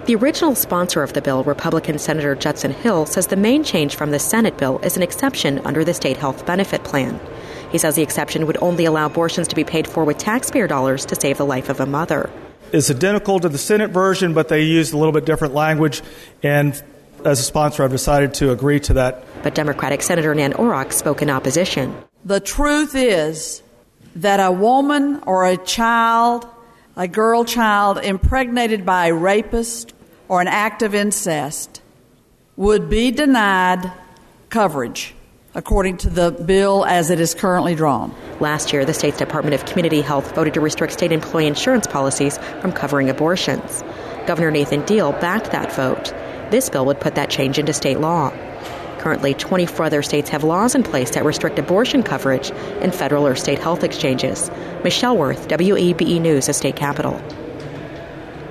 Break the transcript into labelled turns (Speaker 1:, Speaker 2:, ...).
Speaker 1: The original sponsor of the bill, Republican Senator Judson Hill, says the main change from the Senate bill is an exception under the state health benefit plan. He says the exception would only allow abortions to be paid for with taxpayer dollars to save the life of a mother.
Speaker 2: It's identical to the Senate version, but they used a little bit different language, and as a sponsor, I've decided to agree to that.
Speaker 1: But Democratic Senator Nan Orrock spoke in opposition.
Speaker 3: The truth is that a woman or a child, a girl child impregnated by a rapist or an act of incest would be denied coverage, according to the bill as it is currently drawn.
Speaker 1: Last year, the state's Department of Community Health voted to restrict state employee insurance policies from covering abortions. Governor Nathan Deal backed that vote. This bill would put that change into state law. Currently, 24 other states have laws in place that restrict abortion coverage in federal or state health exchanges. Michelle Worth, WEBE News, the state capitol.